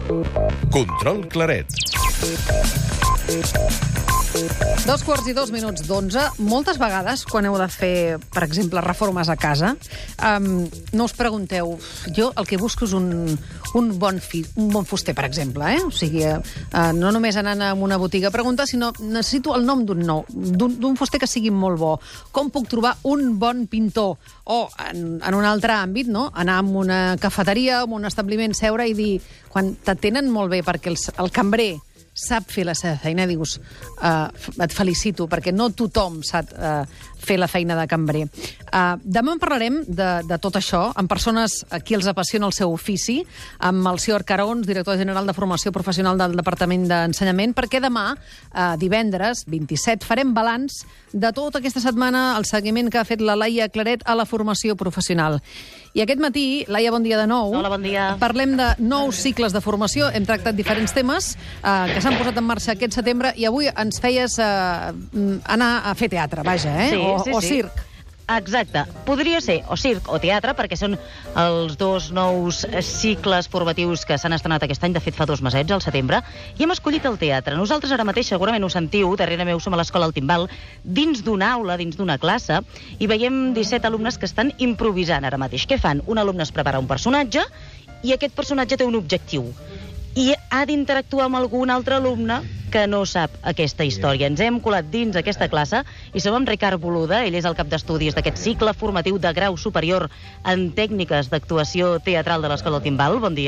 Control Claret. 2:02. Moltes vegades, quan heu de fer, per exemple, reformes a casa, no us pregunteu... Jo el que busco és un bon fuster, per exemple. O sigui, no només anant a una botiga a preguntar, sinó necessito el nom d'un fuster que sigui molt bo. Com puc trobar un bon pintor? O, en un altre àmbit, no? Anar a una cafeteria, a un establiment, seure i dir... Quan t'atenen molt bé perquè el cambrer sap fer la seva feina, dius, et felicito, perquè no tothom sap fer la feina de cambrer. Demà en parlarem de tot això, amb persones a qui els apassiona el seu ofici, amb el senyor Carons, director general de Formació Professional del Departament d'Ensenyament, perquè demà, divendres 27, farem balanç de tota aquesta setmana, el seguiment que ha fet la Laia Claret a la formació professional. I aquest matí, Laia, bon dia de nou. Hola, bon dia. Parlem de nous cicles de formació, hem tractat diferents temes que s'han posat en marxa aquest setembre i avui ens feies anar a fer teatre, vaja, Sí, o circ. Exacte. Podria ser o circ o teatre, perquè són els dos nous cicles formatius que s'han estrenat aquest any, de fet fa 2 mesets, al setembre, i hem escollit el teatre. Nosaltres ara mateix, segurament ho sentiu, darrere meu som a l'escola El Timbal, dins d'una aula, dins d'una classe, i veiem 17 alumnes que estan improvisant ara mateix. Què fan? Un alumne es prepara un personatge i aquest personatge té un objectiu. I ha d'interactuar amb algun altre alumne que no sap aquesta història. Ens hem colat dins aquesta classe i som amb Ricard Boluda, ell és el cap d'estudis d'aquest cicle formatiu de grau superior en tècniques d'actuació teatral de l'Escola del Timbal. Bon dia.